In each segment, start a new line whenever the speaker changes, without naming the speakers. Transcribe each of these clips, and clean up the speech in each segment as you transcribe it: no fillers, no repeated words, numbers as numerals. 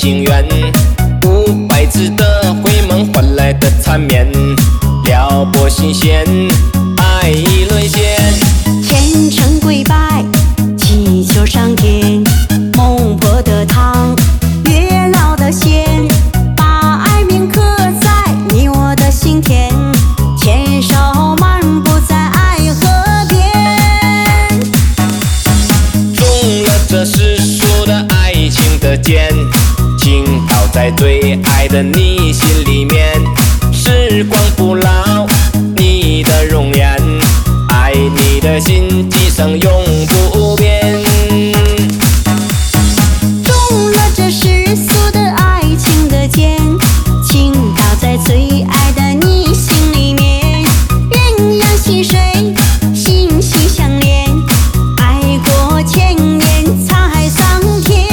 情缘，500字的回眸换来的缠绵，撩拨心弦，爱已沦陷。
虔诚跪拜，祈求上天，孟婆的汤，月老的仙，把爱铭刻在你我的心田，牵手漫步在爱河边。
中了这世俗的爱情的箭，倾倒在最爱的你心里面。时光不老，你的容颜，爱你的心，今生永不变。
中了这世俗的爱情的箭，倾倒在最爱的你心里面。鸳鸯戏水，心心相连，爱过千年，才桑田。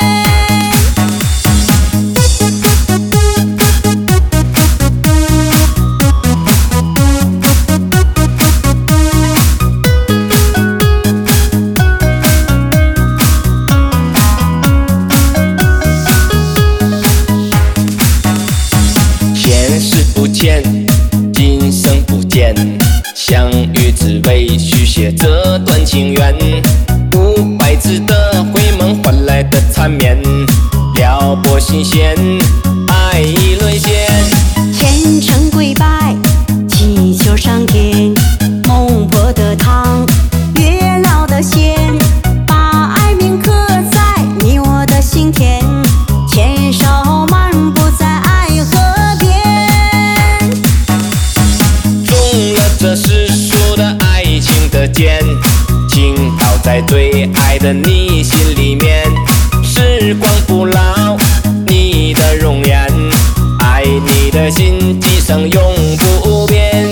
前世不欠，今生不见，相遇只为续写这段情缘。500字的回眸换来的缠绵，撩拨心弦，爱已沦陷。
虔诚跪拜，祈求上天，孟婆的汤，月老的仙，把爱铭刻在你我的心田，牵手漫步在爱河边。
中了这世俗的爱情的箭，倾倒在最爱的你心里面。时光不老，你的容颜，爱你的心，今生永不变。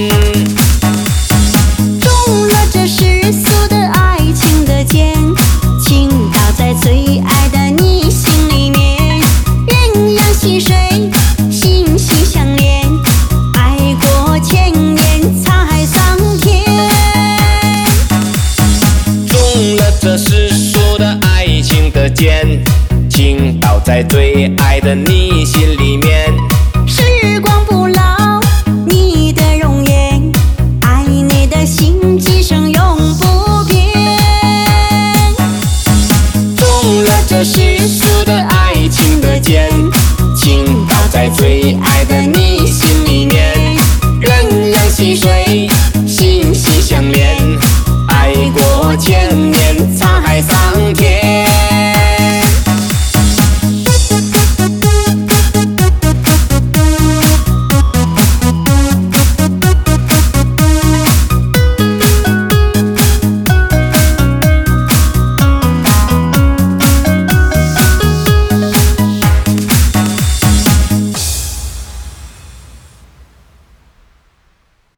中了这世俗的爱情的箭，倾倒在最爱的你心里面。鸳鸯戏水，心心相连，爱过千年，才桑田。
中了这世俗的爱情的箭，倾倒在最爱的你心里面。
时光不老，你的容颜，爱你的心，今生永不变。
中了这世俗的爱情的箭，倾倒在最爱的你心